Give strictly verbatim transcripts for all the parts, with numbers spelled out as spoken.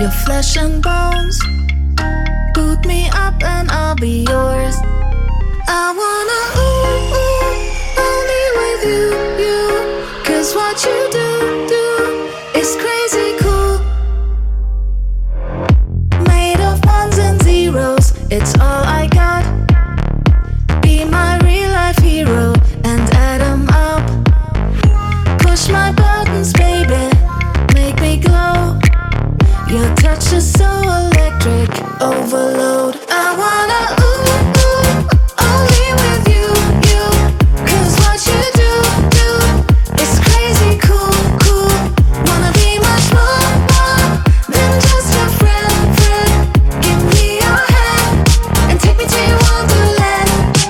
your flesh and bones. Boot me up and I'll be yours. I wanna ooh, ooh, only with you, you. Cause what you do, do is crazy cool. Made of ones and zeros, it's all I got. Be my real life hero and add 'em up. Push my buttons, baby, make me glow. Your touch is so electric, overload. I wanna ooh, ooh, only with you, you. Cause what you do, do is crazy cool, cool. Wanna be much more, more than just your friend, friend. Give me your hand and take me to your wonderland.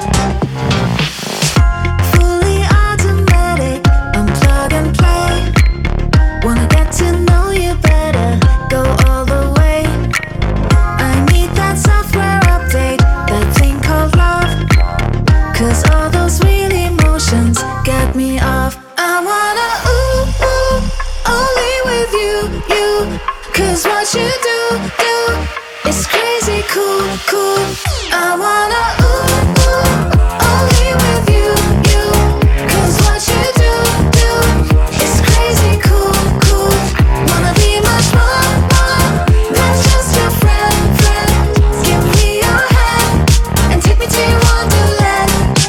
Fully automatic, unplug and play. Wanna get to know you better, go all the way. I need that software update, that thing called love. Cause all those real emotions get me off. I wanna ooh, ooh, only with you, you. Cause what you do, do is crazy cool, cool. I wanna ooh, ooh, only with you, you. Cause what you do, do is crazy cool, cool. Wanna be much more, more than just your friend, friend. Give me your hand and take me to your wonderland.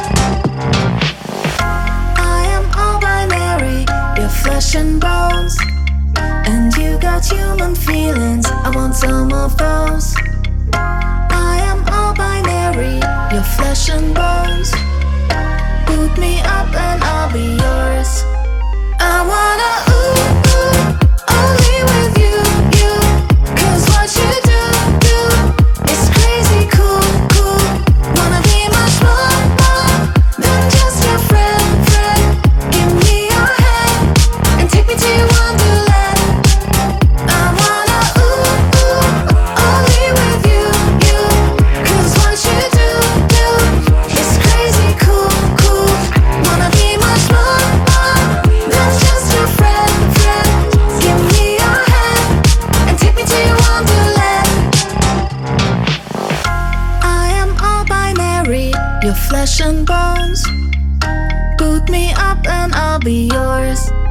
I am all binary, your flesh and bones. And you got human feelings, I want some of those. I am all binary, your flesh and bones. Boot me up and I'll be yours. I wanna ooh, ooh, only with you, you. Cause what you do, do is crazy cool, cool. Wanna be much more, more than just your friend, friend. Give me your hand and take me to your wonderland. I wanna ooh, ooh, only with you, you. Cause what you do, do is crazy cool, cool. Wanna be much more, more than just your friend, friend. Give me your hand and take me to your wonderland. I am all binary, your flesh and bones. Boot me up and I'll be yours.